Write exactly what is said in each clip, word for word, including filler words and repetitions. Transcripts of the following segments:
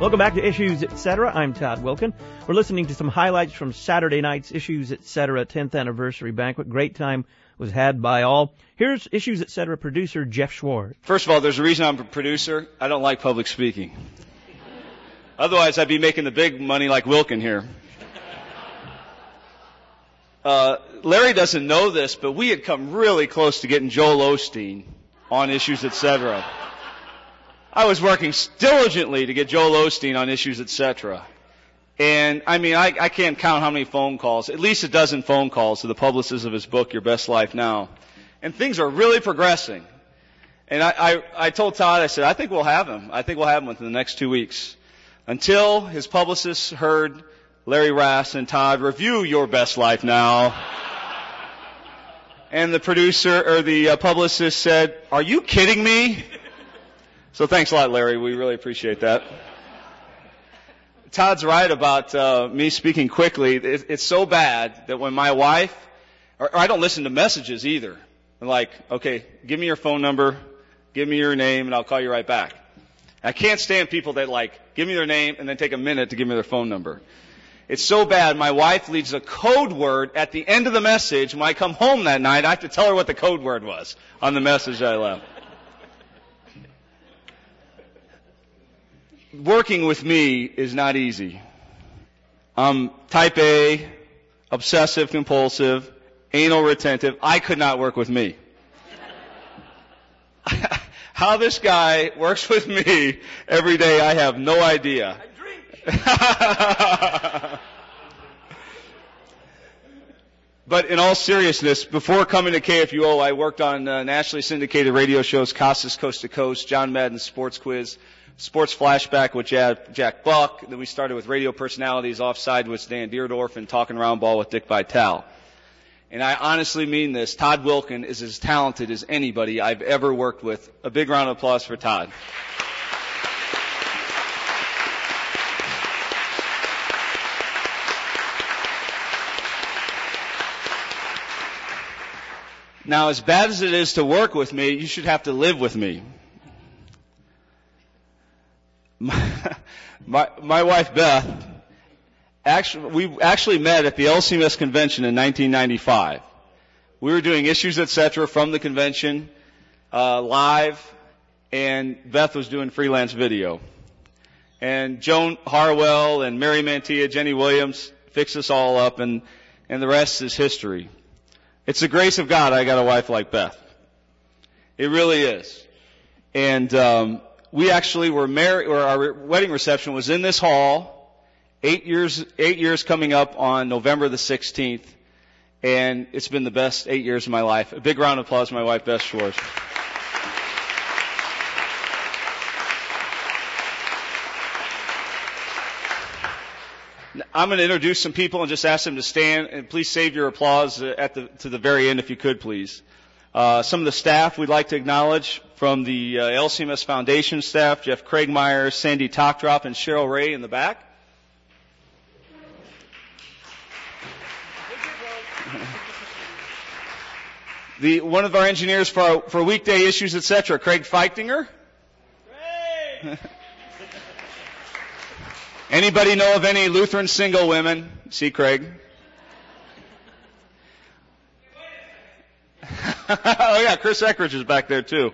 Welcome back to Issues Etc. I'm Todd Wilkin. We're listening to some highlights from Saturday night's Issues Etc. tenth anniversary banquet. Great time was had by all. Here's Issues Etc. producer Jeff Schwartz. First of all, there's a reason I'm a producer. I don't like public speaking. Otherwise, I'd be making the big money like Wilkin here. Uh, Larry doesn't know this, but we had come really close to getting Joel Osteen on Issues Etc. I was working diligently to get Joel Osteen on Issues Etc. And, I mean, I, I can't count how many phone calls, at least a dozen phone calls to the publicist of his book, Your Best Life Now. And things are really progressing. And I, I, I told Todd, I said, I think we'll have him. I think we'll have him within the next two weeks. Until his publicist heard Larry Rass and Todd review Your Best Life Now. And the producer, or the uh, publicist said, are you kidding me? So thanks a lot, Larry. We really appreciate that. Todd's right about uh, me speaking quickly. It, it's so bad that when my wife, or, or I don't listen to messages either. I'm like, okay, give me your phone number, give me your name, and I'll call you right back. I can't stand people that like, give me their name and then take a minute to give me their phone number. It's so bad, my wife leaves a code word at the end of the message. When I come home that night, I have to tell her what the code word was on the message I left. Working with me is not easy. I'm type A, obsessive compulsive, anal retentive. I could not work with me. How this guy works with me every day, I have no idea. I drink. But in all seriousness, before coming to K F U O, I worked on uh, nationally syndicated radio shows, Costas Coast to Coast, John Madden's Sports Quiz, Sports Flashback with Jack Buck. Then we started with radio personalities, Offside with Dan Deerdorf, and Talking Round Ball with Dick Vitale. And I honestly mean this. Todd Wilkin is as talented as anybody I've ever worked with. A big round of applause for Todd. Now, as bad as it is to work with me, you should have to live with me. My, my, my wife Beth, actually, we actually met at the L C M S convention in nineteen ninety-five. We were doing Issues Etc. from the convention, uh, live, and Beth was doing freelance video. And Joan Harwell and Mary Mantilla, Jenny Williams fixed us all up, and, and the rest is history. It's the grace of God I got a wife like Beth. It really is. And, um, we actually were married, or our wedding reception was in this hall, eight years, eight years coming up on November the sixteenth, and it's been the best eight years of my life. A big round of applause for my wife, Beth Schwartz. I'm going to introduce some people and just ask them to stand, and please save your applause at the, to the very end if you could, please. Uh, some of the staff we'd like to acknowledge from the uh, L C M S Foundation staff, Jeff Craigmeyer, Sandy Tockdrop, and Cheryl Ray in the back. The, one of our engineers for, our, for weekday Issues Etc., Craig Feichtinger. Anybody know of any Lutheran single women? See Craig. Oh yeah, Chris Eckridge is back there too.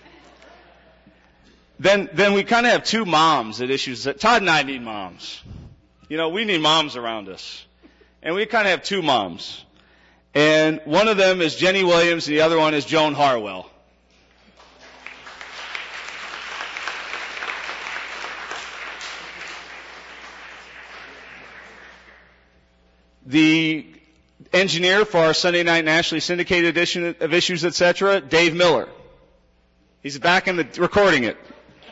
Then, then we kind of have two moms at Issues. Todd and I need moms. You know, we need moms around us. And we kind of have two moms. And one of them is Jenny Williams, and the other one is Joan Harwell. The engineer for our Sunday night nationally syndicated edition of Issues Etc., Dave Miller. He's back in the recording it.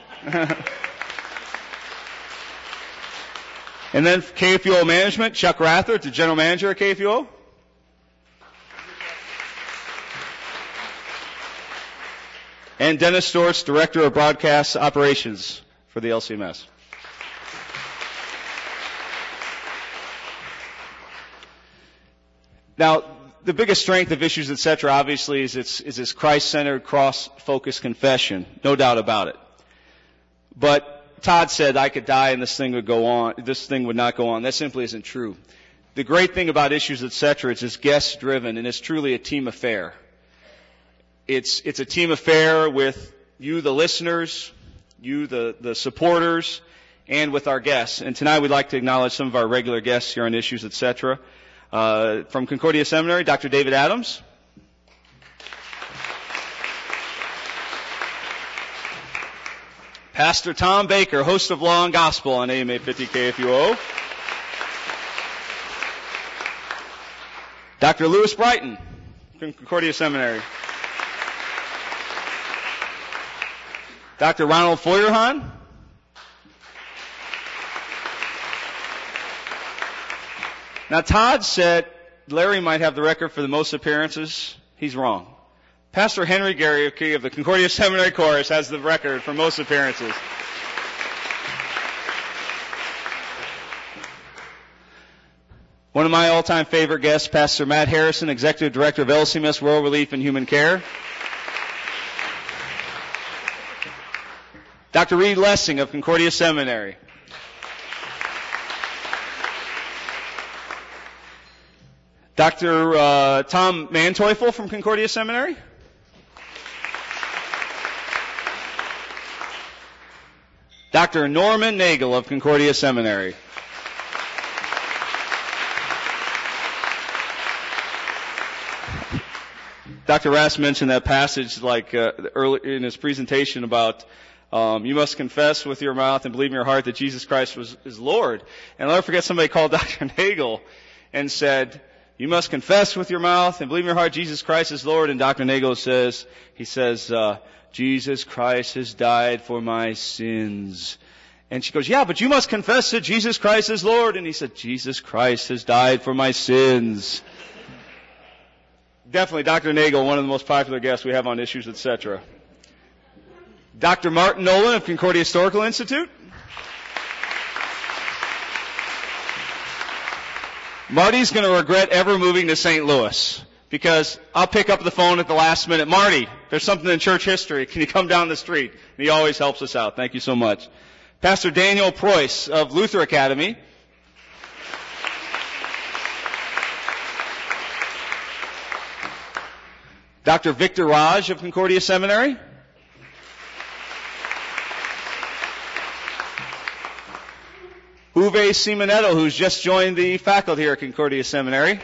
And then K F U O management, Chuck Rather, the general manager at K F U O. And Dennis Stortz, director of broadcast operations for the L C M S. Now, the biggest strength of Issues Etc., obviously, is its, is its Christ-centered, cross-focused confession. No doubt about it. But Todd said I could die and this thing would go on, this thing would not go on. That simply isn't true. The great thing about Issues, et cetera, it's guest driven and it's truly a team affair. It's, it's a team affair with you, the listeners, you, the, the supporters, and with our guests. And tonight we'd like to acknowledge some of our regular guests here on Issues, et cetera. Uh, from Concordia Seminary, Doctor David Adams. Pastor Tom Baker, host of Law and Gospel on A M eight fifty K F U O. Doctor Lewis Brighton from Concordia Seminary. Doctor Ronald Feuerhahn. Now, Todd said Larry might have the record for the most appearances. He's wrong. Pastor Henry Garriocky of the Concordia Seminary Chorus has the record for most appearances. One of my all-time favorite guests, Pastor Matt Harrison, Executive Director of L C M S World Relief and Human Care. Doctor Reed Lessing of Concordia Seminary. Doctor Uh, Tom Manteuffel from Concordia Seminary. Doctor Norman Nagel of Concordia Seminary. Doctor Rass mentioned that passage like uh, early in his presentation about um, you must confess with your mouth and believe in your heart that Jesus Christ was is Lord. And I'll never forget somebody called Doctor Nagel and said, you must confess with your mouth and believe in your heart Jesus Christ is Lord. And Doctor Nagel says, he says, uh, Jesus Christ has died for my sins. And she goes, yeah, but you must confess that Jesus Christ is Lord. And he said, Jesus Christ has died for my sins. Definitely Doctor Nagel, one of the most popular guests we have on Issues, et cetera. Doctor Martin Nolan of Concordia Historical Institute. Marty's going to regret ever moving to Saint Louis because I'll pick up the phone at the last minute. Marty, there's something in church history. Can you come down the street? And he always helps us out. Thank you so much. Pastor Daniel Preuss of Luther Academy. Doctor Victor Raj of Concordia Seminary. Uwe Simonetto, who's just joined the faculty here at Concordia Seminary.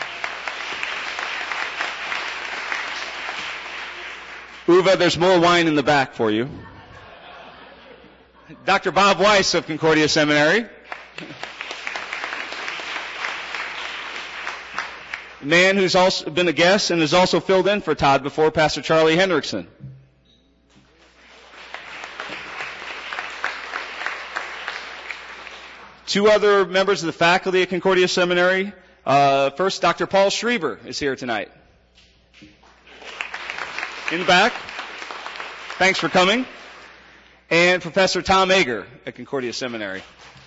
Uwe, there's more wine in the back for you. Doctor Bob Weiss of Concordia Seminary. A man who's also been a guest and has also filled in for Todd before, Pastor Charlie Hendrickson. Two other members of the faculty at Concordia Seminary. Uh, first, Doctor Paul Schreiber is here tonight. In the back. Thanks for coming. And Professor Tom Ager at Concordia Seminary.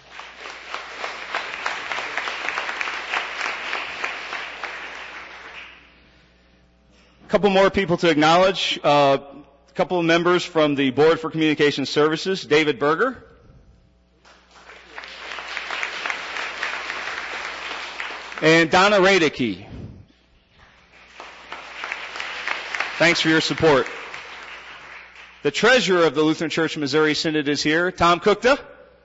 A couple more people to acknowledge. Uh, a couple of members from the Board for Communication Services. David Berger. And Donna Radicke. Thanks for your support. The treasurer of the Lutheran Church Missouri Synod is here, Tom Kukta.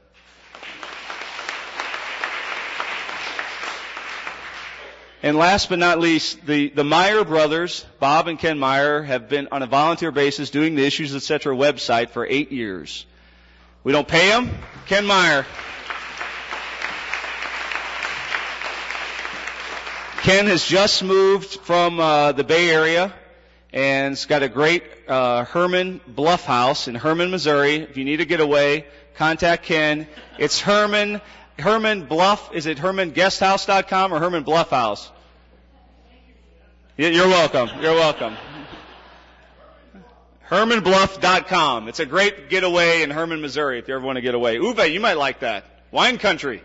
And last but not least, the, the Meyer brothers, Bob and Ken Meyer, have been on a volunteer basis doing the Issues, et cetera website for eight years. We don't pay them. Ken Meyer. Ken has just moved from uh, the Bay Area and has got a great uh, Herman Bluff house in Herman, Missouri. If you need to get away, contact Ken. It's Herman Herman Bluff. Is it herman guest house dot com or Herman Bluff House? You're welcome. You're welcome. herman bluff dot com. It's a great getaway in Herman, Missouri if you ever want to get away. Uwe, you might like that. Wine country.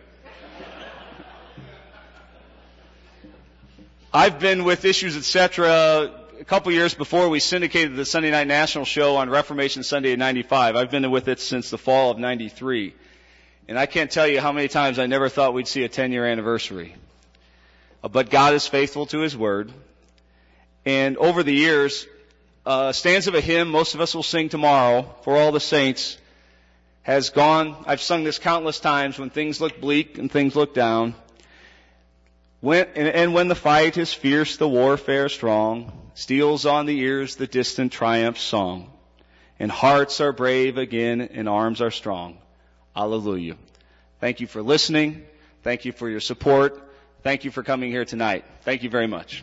I've been with Issues, et cetera, a couple years before we syndicated the Sunday Night National Show on Reformation Sunday in ninety-five. I've been with it since the fall of ninety-three. And I can't tell you how many times I never thought we'd see a ten-year anniversary. But God is faithful to His Word. And over the years, a stanza of a hymn most of us will sing tomorrow, For All the Saints, has gone. I've sung this countless times when things look bleak and things look down. When, and, and when the fight is fierce, the warfare strong, steals on the ears the distant triumph song. And hearts are brave again and arms are strong. Hallelujah. Thank you for listening. Thank you for your support. Thank you for coming here tonight. Thank you very much.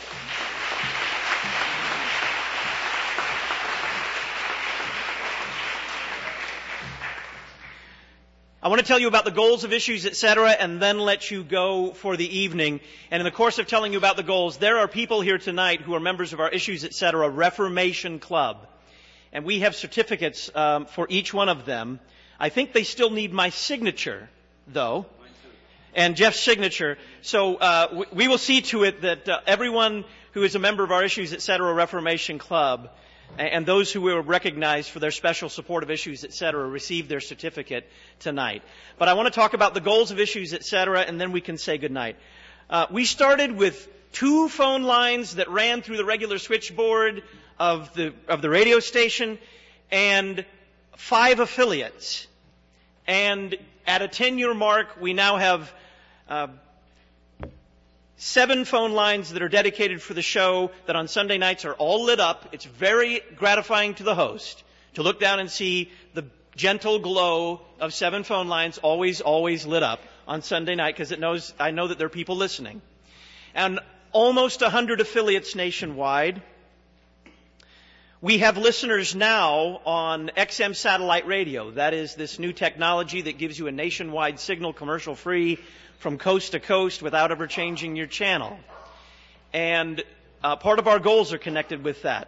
I want to tell you about the goals of Issues, et cetera, and then let you go for the evening. And in the course of telling you about the goals, there are people here tonight who are members of our Issues, et cetera, Reformation Club. And we have certificates um, for each one of them. I think they still need my signature, though, and Jeff's signature. So uh, we will see to it that uh, everyone who is a member of our Issues, et cetera, Reformation Club, and those who were recognized for their special support of Issues, et cetera, receive their certificate tonight. But I want to talk about the goals of Issues, et cetera, and then we can say goodnight. Uh, we started with two phone lines that ran through the regular switchboard of the of the radio station, and five affiliates. And at a ten-year mark, we now have uh, seven phone lines that are dedicated for the show that on Sunday nights are all lit up. It's very gratifying to the host to look down and see the gentle glow of seven phone lines always, always lit up on Sunday night, because it knows I know that there are people listening. And almost one hundred affiliates nationwide. We have listeners now on X M satellite radio. That is this new technology that gives you a nationwide signal commercial-free from coast to coast without ever changing your channel. And uh, part of our goals are connected with that.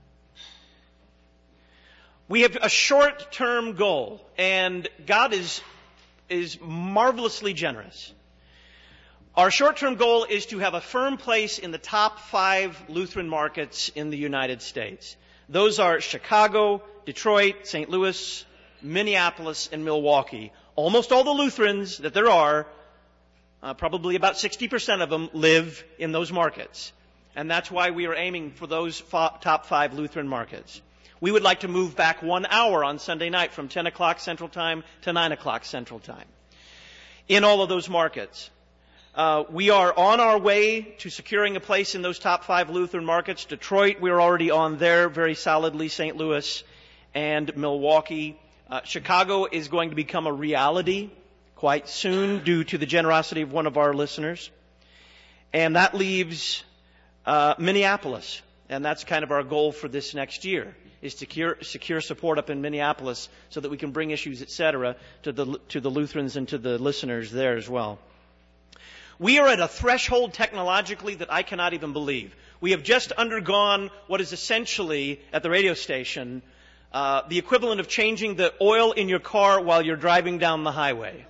We have a short-term goal, and God is, is marvelously generous. Our short-term goal is to have a firm place in the top five Lutheran markets in the United States. Those are Chicago, Detroit, Saint Louis, Minneapolis, and Milwaukee. Almost all the Lutherans that there are, uh, probably about sixty percent of them, live in those markets. And that's why we are aiming for those fo- top five Lutheran markets. We would like to move back one hour on Sunday night from ten o'clock Central Time to nine o'clock Central Time in all of those markets. Uh, we are on our way to securing a place in those top five Lutheran markets. Detroit, we're already on there very solidly. Saint Louis and Milwaukee. Uh, Chicago is going to become a reality quite soon due to the generosity of one of our listeners. And that leaves uh, Minneapolis. And that's kind of our goal for this next year, is to secure, secure support up in Minneapolis so that we can bring Issues, et cetera, to the, to the Lutherans and to the listeners there as well. We are at a threshold technologically that I cannot even believe. We have just undergone what is essentially, at the radio station, uh, the equivalent of changing the oil in your car while you're driving down the highway.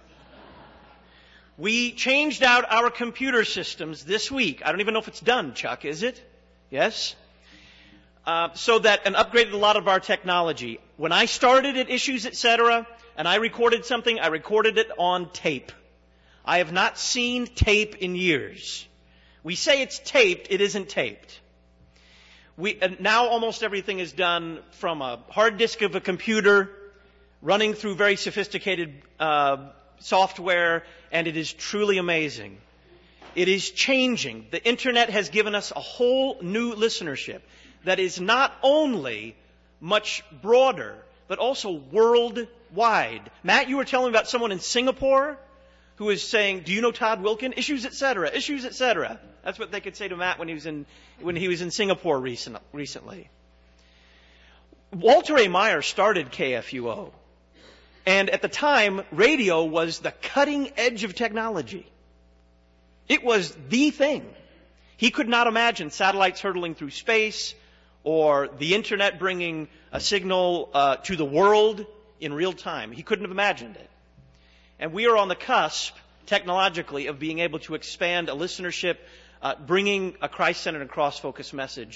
We changed out our computer systems this week. I don't even know if it's done, Chuck, is it? Yes? Uh, so that, and upgraded a lot of our technology. When I started at Issues, et cetera, and I recorded something, I recorded it on tape. I have not seen tape in years. We say it's taped, it isn't taped. We, and now almost everything is done from a hard disk of a computer, running through very sophisticated uh, software, and it is truly amazing. It is changing. The Internet has given us a whole new listenership that is not only much broader, but also worldwide. Matt, you were telling me about someone in Singapore who is saying, "Do you know Todd Wilken? Issues, et cetera. Issues, et cetera." That's what they could say to Matt when he was in when he was in Singapore recent, recently. Walter A. Meyer started K F U O, and at the time, radio was the cutting edge of technology. It was the thing. He could not imagine satellites hurtling through space or the Internet bringing a signal uh, to the world in real time. He couldn't have imagined it. And we are on the cusp, technologically, of being able to expand a listenership, uh, bringing a Christ-centered and cross-focused message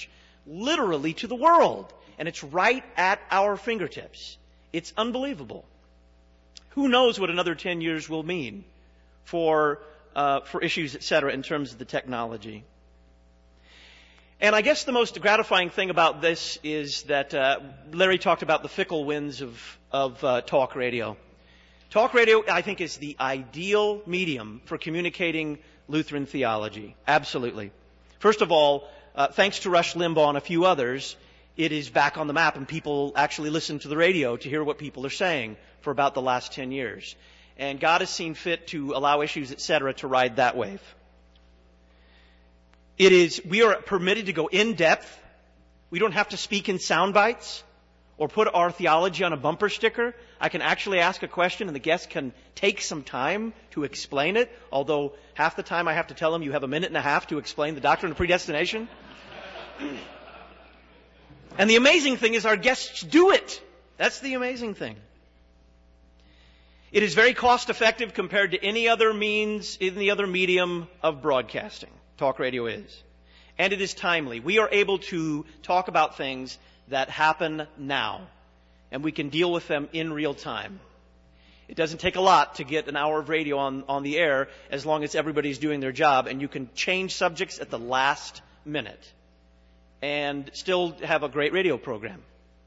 literally to the world. And it's right at our fingertips. It's unbelievable. Who knows what another ten years will mean for uh, for issues, et cetera, in terms of the technology. And I guess the most gratifying thing about this is that uh, Larry talked about the fickle winds of, of uh, talk radio. Talk radio, I think, is the ideal medium for communicating Lutheran theology. Absolutely. First of all, uh, thanks to Rush Limbaugh and a few others, it is back on the map, and people actually listen to the radio to hear what people are saying for about the last ten years. And God has seen fit to allow Issues, et cetera, to ride that wave. It is, we are permitted to go in depth. We don't have to speak in sound bites or put our theology on a bumper sticker. I can actually ask a question and the guest can take some time to explain it, although half the time I have to tell them you have a minute and a half to explain the doctrine of predestination. And the amazing thing is our guests do it. That's the amazing thing. It is very cost effective compared to any other means, any other medium of broadcasting. Talk radio is. And it is timely. We are able to talk about things that happen now. And we can deal with them in real time. It doesn't take a lot to get an hour of radio on, on the air as long as everybody's doing their job. And you can change subjects at the last minute and still have a great radio program.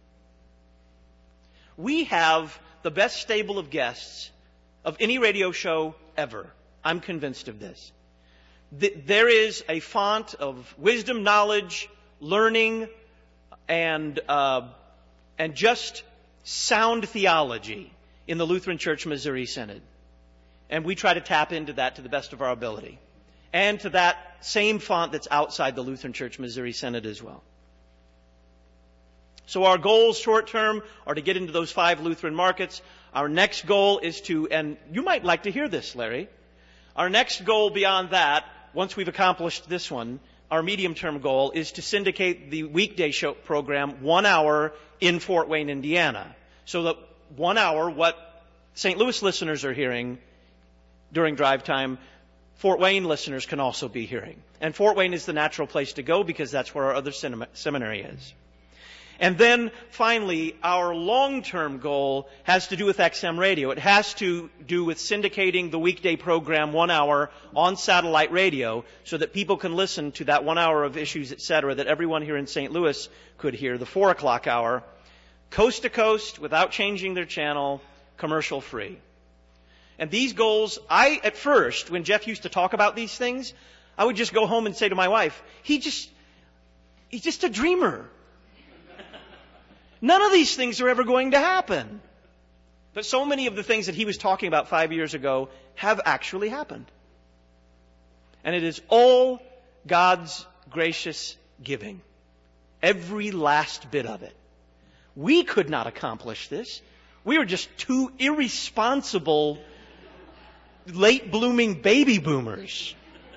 We have the best stable of guests of any radio show ever. I'm convinced of this. There is a font of wisdom, knowledge, learning, and uh, and just sound theology in the Lutheran Church Missouri Synod. And we try to tap into that to the best of our ability. And to that same font that's outside the Lutheran Church Missouri Synod as well. So our goals short term are to get into those five Lutheran markets. Our next goal is to, and you might like to hear this, Larry. Our next goal beyond that, once we've accomplished this one, our medium-term goal is to syndicate the weekday show program one hour in Fort Wayne, Indiana. So that one hour, what Saint Louis listeners are hearing during drive time, Fort Wayne listeners can also be hearing. And Fort Wayne is the natural place to go because that's where our other seminary is. And then, finally, our long-term goal has to do with X M radio. It has to do with syndicating the weekday program one hour on satellite radio so that people can listen to that one hour of Issues, et cetera, that everyone here in Saint Louis could hear, the four o'clock hour, coast to coast, without changing their channel, commercial-free. And these goals, I, at first, when Jeff used to talk about these things, I would just go home and say to my wife, he just, he's just a dreamer. None of these things are ever going to happen. But so many of the things that he was talking about five years ago have actually happened. And it is all God's gracious giving. Every last bit of it. We could not accomplish this. We were just two irresponsible, late blooming baby boomers.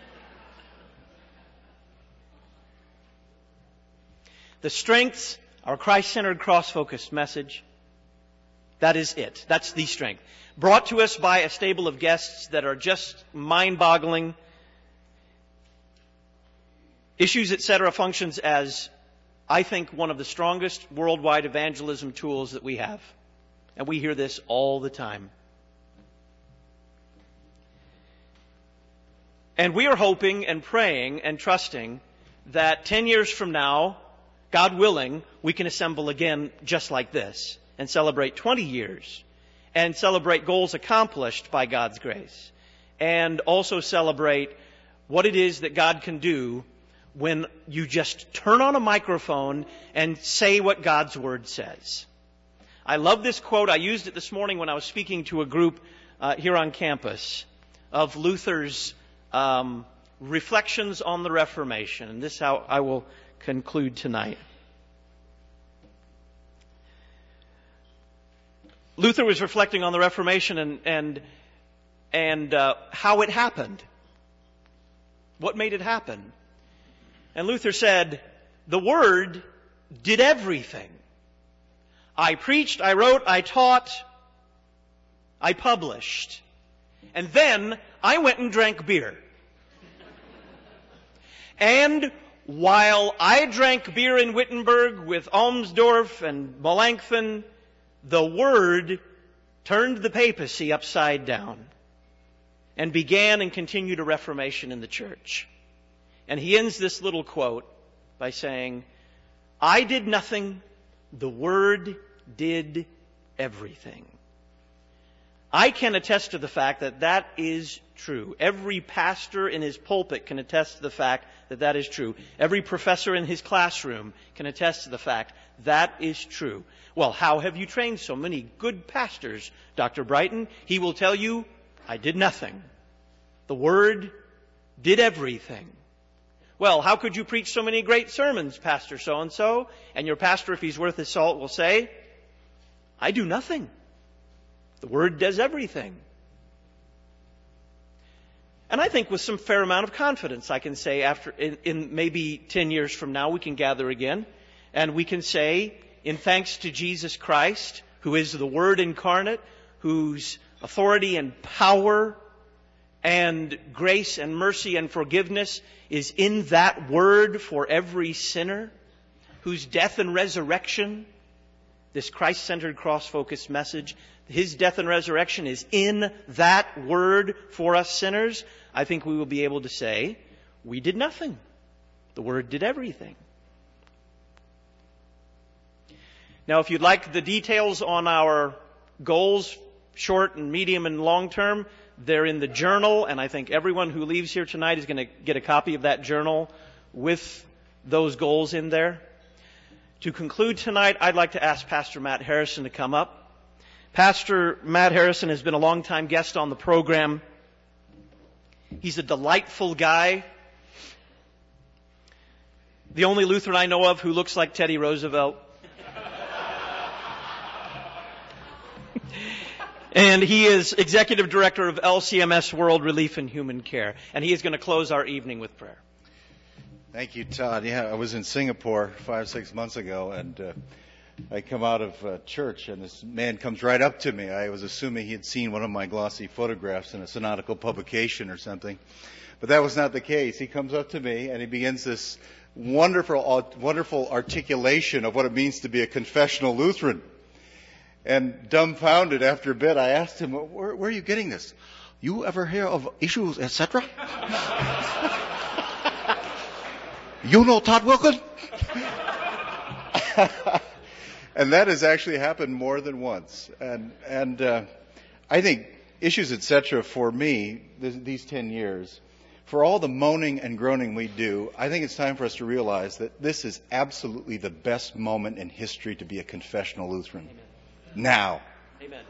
The strengths, our Christ-centered, cross-focused message, that is it. That's the strength. Brought to us by a stable of guests that are just mind-boggling. Issues, et cetera, functions as, I think, one of the strongest worldwide evangelism tools that we have. And we hear this all the time. And we are hoping and praying and trusting that ten years from now, God willing, we can assemble again just like this and celebrate twenty years and celebrate goals accomplished by God's grace and also celebrate what it is that God can do when you just turn on a microphone and say what God's Word says. I love this quote. I used it this morning when I was speaking to a group uh, here on campus of Luther's um, reflections on the Reformation. And this is how I will conclude tonight. Luther was reflecting on the Reformation and and and uh, how it happened. What made it happen? And Luther said, the Word did everything. I preached, I wrote, I taught, I published. And then I went and drank beer. And while I drank beer in Wittenberg with Olmsdorf and Melanchthon, the Word turned the papacy upside down and began and continued a reformation in the church. And he ends this little quote by saying, I did nothing, the Word did everything. I can attest to the fact that that is true. Every pastor in his pulpit can attest to the fact that that is true. Every professor in his classroom can attest to the fact that is true. Well, how have you trained so many good pastors, Doctor Brighton? He will tell you, I did nothing. The Word did everything. Well, how could you preach so many great sermons, Pastor so-and-so? And your pastor, if he's worth his salt, will say, I do nothing. The Word does everything. And I think with some fair amount of confidence, I can say after, in, in maybe ten years from now, we can gather again, and we can say, in thanks to Jesus Christ, who is the Word incarnate, whose authority and power and grace and mercy and forgiveness is in that Word for every sinner, whose death and resurrection, this Christ-centered, cross-focused message, His death and resurrection is in that Word for us sinners, I think we will be able to say, we did nothing. The Word did everything. Now, if you'd like the details on our goals, short and medium and long term, they're in the journal, and I think everyone who leaves here tonight is going to get a copy of that journal with those goals in there. To conclude tonight, I'd like to ask Pastor Matt Harrison to come up. Pastor Matt Harrison has been a long-time guest on the program. He's a delightful guy. The only Lutheran I know of who looks like Teddy Roosevelt. And he is Executive Director of L C M S World Relief and Human Care. And he is going to close our evening with prayer. Thank you, Todd. Yeah, I was in Singapore five, six months ago, and uh, I come out of uh, church, and this man comes right up to me. I was assuming he had seen one of my glossy photographs in a synodical publication or something, but that was not the case. He comes up to me, and he begins this wonderful, wonderful articulation of what it means to be a confessional Lutheran. And dumbfounded after a bit, I asked him, where, where are you getting this? You ever hear of issues, et cetera? You know Todd Wilken? And that has actually happened more than once. And, and uh, I think issues, et cetera, for me, th- these ten years, for all the moaning and groaning we do, I think it's time for us to realize that this is absolutely the best moment in history to be a confessional Lutheran. Amen. Now. Amen.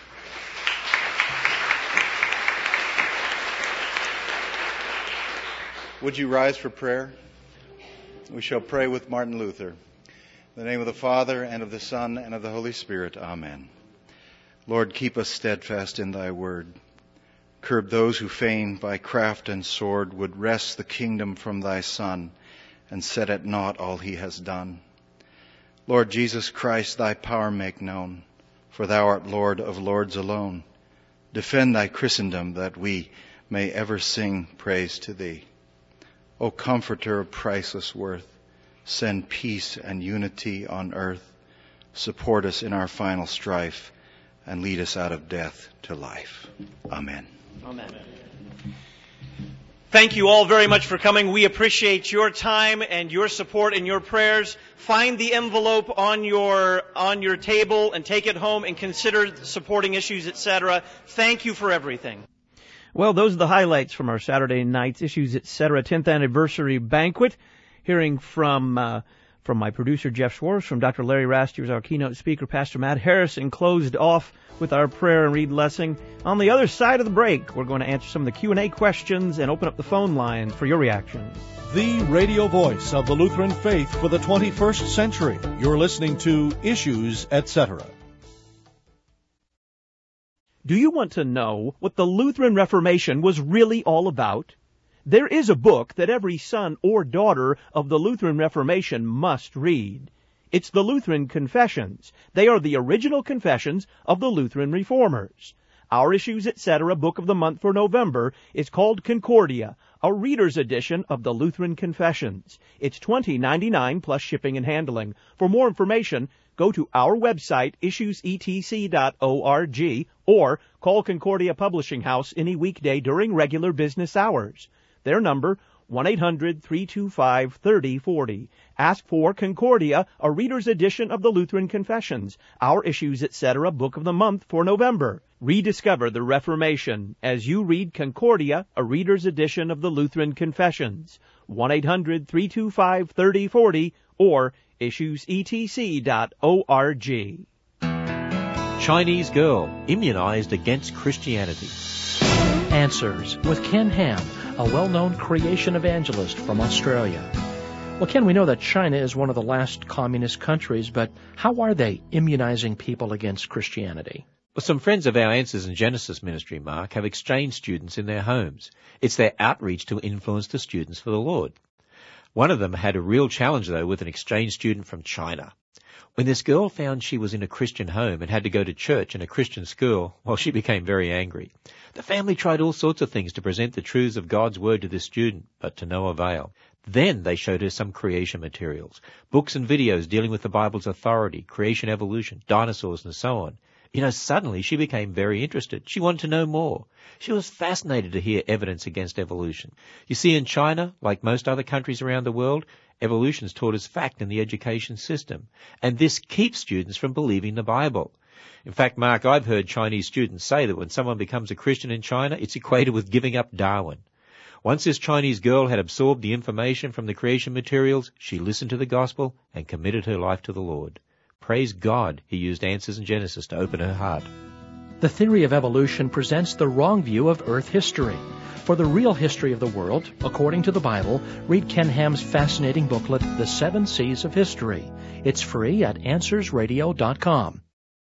Would you rise for prayer? We shall pray with Martin Luther. In the name of the Father, and of the Son, and of the Holy Spirit. Amen. Lord, keep us steadfast in thy word. Curb those who fain by craft and sword would wrest the kingdom from thy Son, and set at naught all he has done. Lord Jesus Christ, thy power make known, for thou art Lord of lords alone. Defend thy Christendom, that we may ever sing praise to thee. O Comforter of priceless worth, send peace and unity on earth. Support us in our final strife, and lead us out of death to life. Amen. Amen. Thank you all very much for coming. We appreciate your time and your support and your prayers. Find the envelope on your on your table and take it home and consider supporting Issues, et cetera. Thank you for everything. Well, those are the highlights from our Saturday night's Issues, et cetera. tenth anniversary banquet. Hearing from uh, from my producer Jeff Schwartz, from Doctor Larry Rast, was our keynote speaker. Pastor Matt Harrison closed off with our prayer and read blessing. On the other side of the break, we're going to answer some of the Q and A questions and open up the phone lines for your reaction. The radio voice of the Lutheran faith for the twenty-first century. You're listening to Issues, et cetera. Do you want to know what the Lutheran Reformation was really all about? There is a book that every son or daughter of the Lutheran Reformation must read. It's the Lutheran Confessions. They are the original confessions of the Lutheran Reformers. Our Issues, et cetera. Book of the month for November is called Concordia, a reader's edition of the Lutheran Confessions. It's twenty dollars and ninety-nine cents plus shipping and handling. For more information, go to our website, issues e t c dot org, or call Concordia Publishing House any weekday during regular business hours. Their number, one eight hundred, three two five, three oh four oh. Ask for Concordia, a reader's edition of the Lutheran Confessions, our Issues, et cetera book of the month for November. Rediscover the Reformation as you read Concordia, a reader's edition of the Lutheran Confessions. one eight hundred, three two five, three oh four oh or issues e t c dot org. Chinese girl immunized against Christianity. Answers with Ken Ham, a well-known creation evangelist from Australia. Well, Ken, we know that China is one of the last communist countries, but how are they immunizing people against Christianity? Well, some friends of our Answers in Genesis ministry, Mark, have exchange students in their homes. It's their outreach to influence the students for the Lord. One of them had a real challenge, though, with an exchange student from China. When this girl found she was in a Christian home and had to go to church in a Christian school, well, she became very angry. The family tried all sorts of things to present the truths of God's Word to this student, but to no avail. Then they showed her some creation materials, books and videos dealing with the Bible's authority, creation, evolution, dinosaurs, and so on. You know, suddenly she became very interested. She wanted to know more. She was fascinated to hear evidence against evolution. You see, in China, like most other countries around the world, evolution is taught as fact in the education system. And this keeps students from believing the Bible. In fact, Mark, I've heard Chinese students say that when someone becomes a Christian in China, it's equated with giving up Darwin. Once this Chinese girl had absorbed the information from the creation materials, she listened to the gospel and committed her life to the Lord. Praise God, he used Answers in Genesis to open her heart. The theory of evolution presents the wrong view of Earth history. For the real history of the world, according to the Bible, read Ken Ham's fascinating booklet, The Seven Seas of History. It's free at answers radio dot com.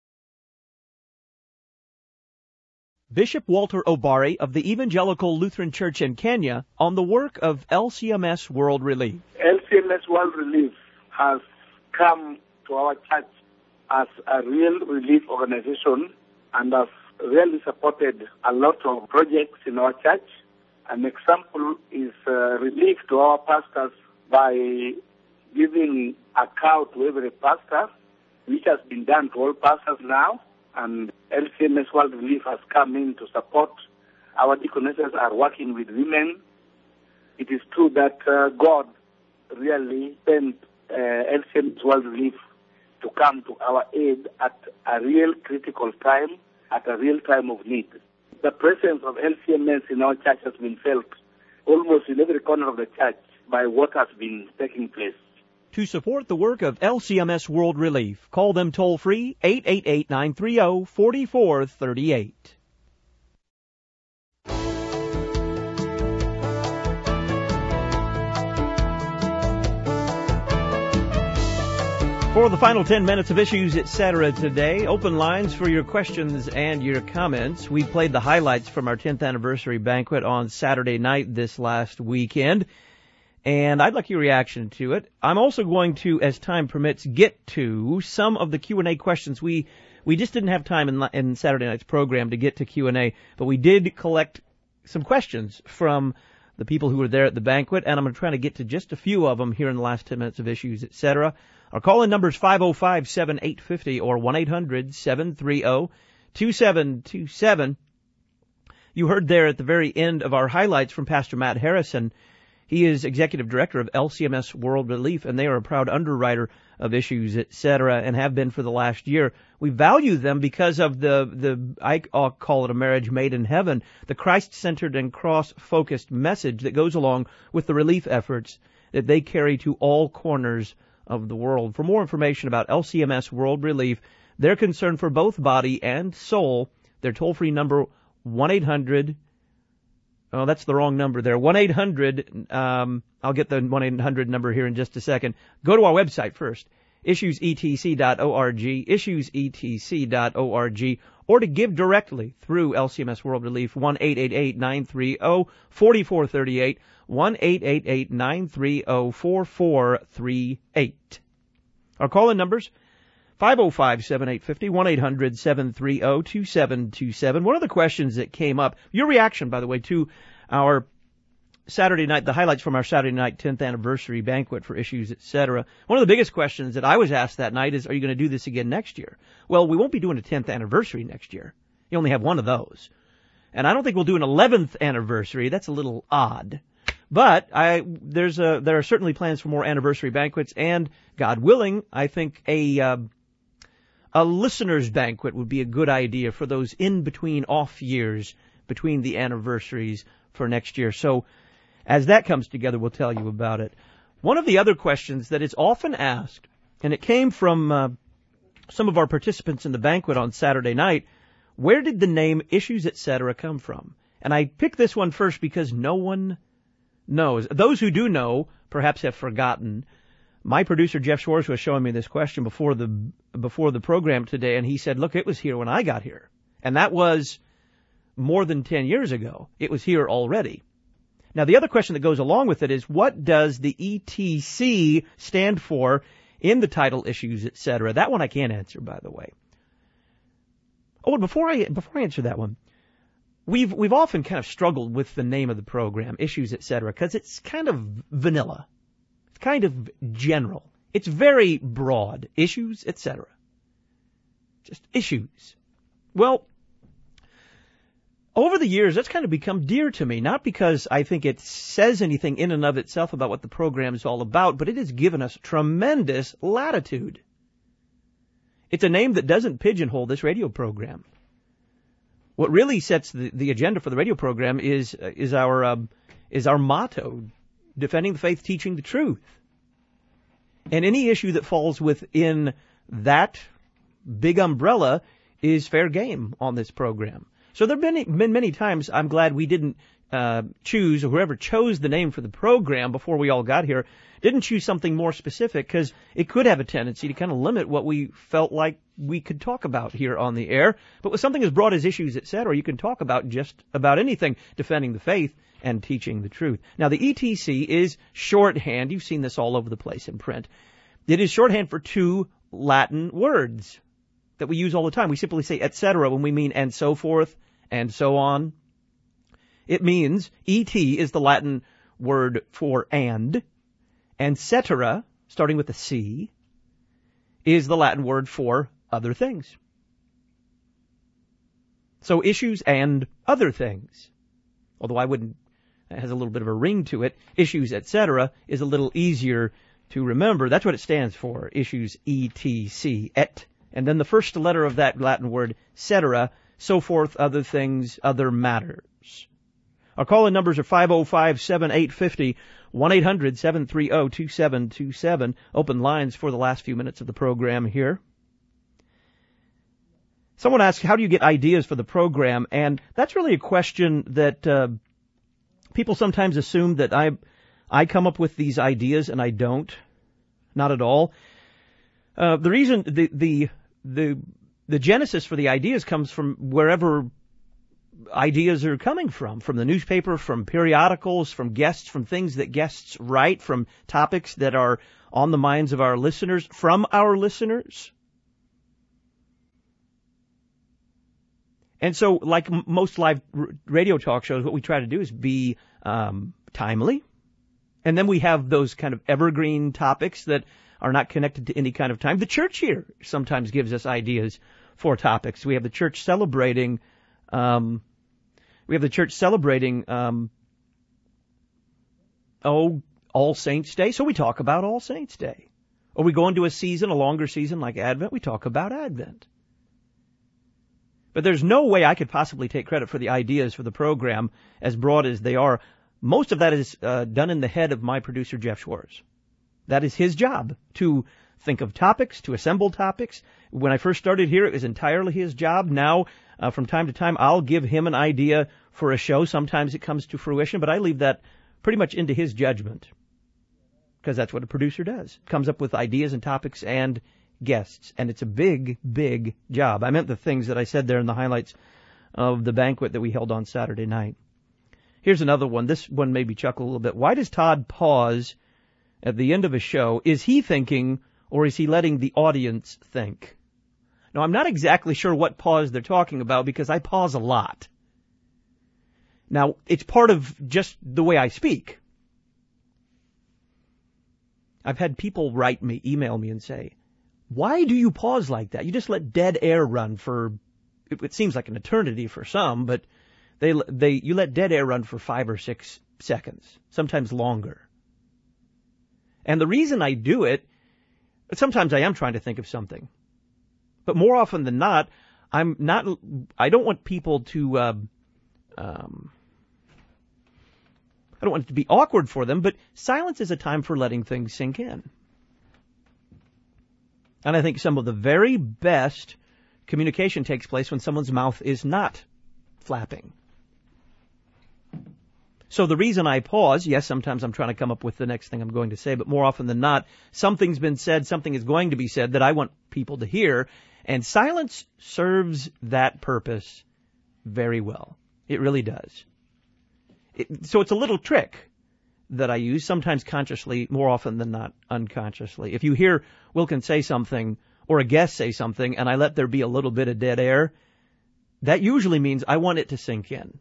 Bishop Walter Obari of the Evangelical Lutheran Church in Kenya on the work of L C M S World Relief. L C M S World Relief has come to our church as a real relief organization and has really supported a lot of projects in our church. An example is uh, relief to our pastors by giving a cow to every pastor, which has been done to all pastors now, and L C M S World Relief has come in to support. Our deaconesses are working with women. It is true that uh, God really sent uh, L C M S World Relief to come to our aid at a real critical time, at a real time of need. The presence of L C M S in our church has been felt almost in every corner of the church by what has been taking place. To support the work of L C M S World Relief, call them toll-free, eight eight eight, nine three zero, four four three eight. For the final ten minutes of Issues, et cetera today, open lines for your questions and your comments. We played the highlights from our tenth anniversary banquet on Saturday night this last weekend, and I'd like your reaction to it. I'm also going to, as time permits, get to some of the Q and A questions. We we just didn't have time in, in Saturday night's program to get to Q and A, but we did collect some questions from the people who were there at the banquet, and I'm going to try to get to just a few of them here in the last ten minutes of Issues, et cetera. Our call-in number is five oh five, seven eight five oh or one eight hundred, seven three zero, two seven two seven. You heard there at the very end of our highlights from Pastor Matt Harrison. He is Executive Director of L C M S World Relief, and they are a proud underwriter of Issues, et cetera, and have been for the last year. We value them because of the, the I'll call it a marriage made in heaven, the Christ-centered and cross-focused message that goes along with the relief efforts that they carry to all corners of the world. For more information about L C M S World Relief, their concern for both body and soul, their toll-free number, one eight hundred, oh, that's the wrong number there, one eight hundred, um, I'll get the one eight hundred number here in just a second. Go to our website first, issues e t c dot org, issues e t c dot org, or to give directly through L C M S World Relief, one eight eight eight, nine three zero, four four three eight, one eight eight eight, nine three zero, four four three eight. Our call-in numbers, five oh five, seven eight five oh, one eight hundred, seven three zero, two seven two seven. One of the questions that came up, your reaction, by the way, to our Saturday night, the highlights from our Saturday night tenth anniversary banquet for Issues, et cetera. One of the biggest questions that I was asked that night is, are you going to do this again next year? Well, we won't be doing a tenth anniversary next year. You only have one of those. And I don't think we'll do an eleventh anniversary. That's a little odd. But I, there's a, there are certainly plans for more anniversary banquets, and God willing, I think a, uh, a listeners banquet would be a good idea for those in-between off years between the anniversaries for next year. So as that comes together, we'll tell you about it. One of the other questions that is often asked, and it came from uh, some of our participants in the banquet on Saturday night, where did the name Issues, et cetera come from? And I picked this one first because no one knows. Those who do know perhaps have forgotten. My producer Jeff Schwartz was showing me this question before the before the program today, and he said, look, it was here when I got here. And that was more than ten years ago. It was here already. Now, the other question that goes along with it is, what does the E T C stand for in the title Issues, et cetera? That one I can't answer, by the way. Oh, and before I before I answer that one, We've we've often kind of struggled with the name of the program, Issues, et cetera, because it's kind of vanilla. It's kind of general. It's very broad. Issues, et cetera. Just issues. Well, over the years, that's kind of become dear to me, not because I think it says anything in and of itself about what the program is all about, but it has given us tremendous latitude. It's a name that doesn't pigeonhole this radio program. What really sets the, the agenda for the radio program is uh, is our um, is our motto: defending the faith, teaching the truth. And any issue that falls within that big umbrella is fair game on this program. So there have been, been many times I'm glad we didn't uh, choose, or whoever chose the name for the program before we all got here, didn't choose something more specific, because it could have a tendency to kind of limit what we felt like we could talk about here on the air. But with something as broad as Issues, et cetera, you can talk about just about anything, defending the faith and teaching the truth. Now, the E T C is shorthand. You've seen this all over the place in print. It is shorthand for two Latin words that we use all the time. We simply say et cetera when we mean and so forth and so on. It means et is the Latin word for and, and cetera, starting with a C, is the Latin word for other things. So issues and other things. Although I wouldn't, it has a little bit of a ring to it. Issues, et cetera, is a little easier to remember. That's what it stands for. Issues, E T C, et. And then the first letter of that Latin word, cetera, so forth, other things, other matters. Our call-in numbers are five oh five, seven eight five oh, one eight hundred, seven three oh, two seven two seven. Open lines for the last few minutes of the program here. Someone asked, how do you get ideas for the program? And that's really a question that uh, people sometimes assume that I I come up with these ideas, and I don't. Not at all. Uh, the reason, the, the, the, the genesis for the ideas comes from wherever ideas are coming from, from the newspaper, from periodicals, from guests, from things that guests write, from topics that are on the minds of our listeners, from our listeners. And so, like m- most live r- radio talk shows, what we try to do is be um, timely. And then we have those kind of evergreen topics that are not connected to any kind of time. The church here sometimes gives us ideas for topics. We have the church celebrating, um, we have the church celebrating, um, oh, All Saints Day. So we talk about All Saints Day. Or we go into a season, a longer season like Advent, we talk about Advent. But there's no way I could possibly take credit for the ideas for the program, as broad as they are. Most of that is uh, done in the head of my producer, Jeff Schwartz. That is his job, to think of topics, to assemble topics. When I first started here, it was entirely his job. Now, uh, from time to time, I'll give him an idea for a show. Sometimes it comes to fruition, but I leave that pretty much into his judgment, because that's what a producer does. Comes up with ideas and topics and guests, and it's a big, big job. I meant the things that I said there in the highlights of the banquet that we held on Saturday night. Here's another one. This one made me chuckle a little bit. Why does Todd pause at the end of a show? Is he thinking, or is he letting the audience think? Now, I'm not exactly sure what pause they're talking about, because I pause a lot. Now, it's part of just the way I speak. I've had people write me, email me and say, why do you pause like that? You just let dead air run for, it, it seems like an eternity for some, but they, they, you let dead air run for five or six seconds, sometimes longer. And the reason I do it, sometimes I am trying to think of something. But more often than not, I'm not, I don't want people to, uh, um, I don't want it to be awkward for them, but silence is a time for letting things sink in. And I think some of the very best communication takes place when someone's mouth is not flapping. So the reason I pause, yes, sometimes I'm trying to come up with the next thing I'm going to say, but more often than not, something's been said, something is going to be said that I want people to hear, and silence serves that purpose very well. It really does. It, so it's a little trick that I use, sometimes consciously, more often than not unconsciously. If you hear Wilkins say something, or a guest say something, and I let there be a little bit of dead air, that usually means I want it to sink in.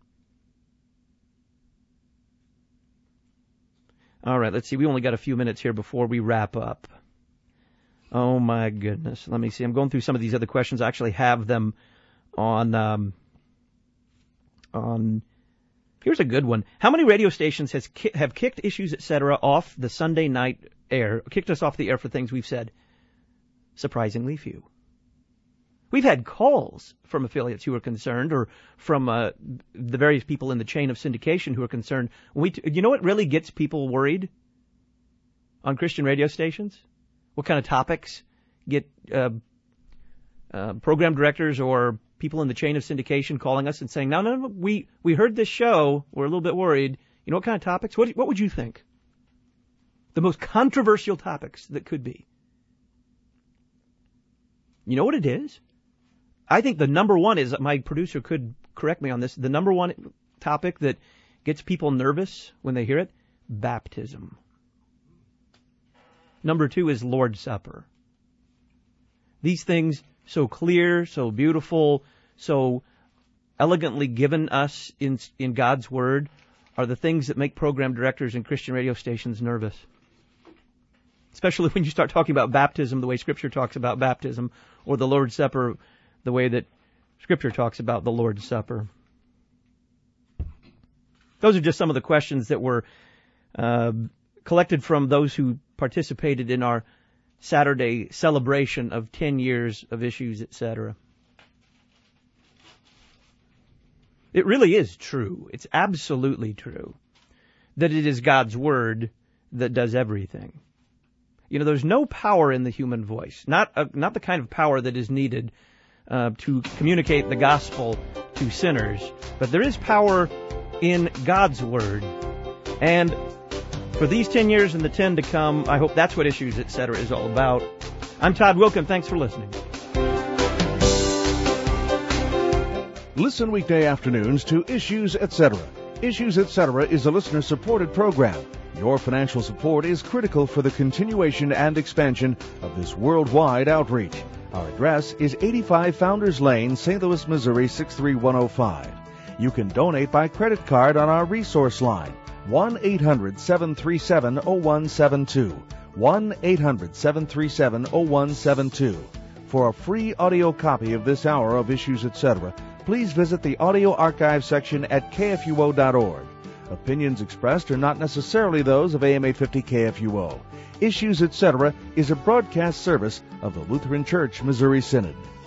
All right, let's see. We only got a few minutes here before we wrap up. Oh, my goodness. Let me see. I'm going through some of these other questions. I actually have them on, um, on, here's a good one. How many radio stations has ki- have kicked Issues, et cetera off the Sunday night air, kicked us off the air for things we've said? Surprisingly few. We've had calls from affiliates who are concerned, or from uh, the various people in the chain of syndication who are concerned. We, t- you know what really gets people worried on Christian radio stations? What kind of topics get uh, uh, program directors or people in the chain of syndication calling us and saying, no, no, no, we, we heard this show, we're a little bit worried. You know what kind of topics? What, what would you think? The most controversial topics that could be. You know what it is? I think the number one is, my producer could correct me on this, the number one topic that gets people nervous when they hear it, baptism. Number two is Lord's Supper. These things, so clear, so beautiful, so elegantly given us in, in God's Word, are the things that make program directors and Christian radio stations nervous. Especially when you start talking about baptism the way Scripture talks about baptism, or the Lord's Supper the way that Scripture talks about the Lord's Supper. Those are just some of the questions that were uh, collected from those who participated in our Saturday celebration of ten years of Issues, et cetera. It really is true. It's absolutely true that it is God's Word that does everything. You know, there's no power in the human voice, not uh, not the kind of power that is needed uh, to communicate the gospel to sinners, but there is power in God's Word. And for these ten years and the ten to come, I hope that's what Issues, et cetera is all about. I'm Todd Wilken. Thanks for listening. Listen weekday afternoons to Issues, et cetera. Issues, et cetera is a listener-supported program. Your financial support is critical for the continuation and expansion of this worldwide outreach. Our address is eighty-five Founders Lane, Saint Louis, Missouri six three one oh five. You can donate by credit card on our resource line, one eight hundred seven three seven oh one seven two, one eight hundred seven three seven oh one seven two. For a free audio copy of this hour of Issues, et cetera, please visit the audio archive section at K F U O dot org. Opinions expressed are not necessarily those of A M eight fifty K F U O. Issues, et cetera is a broadcast service of the Lutheran Church Missouri Synod.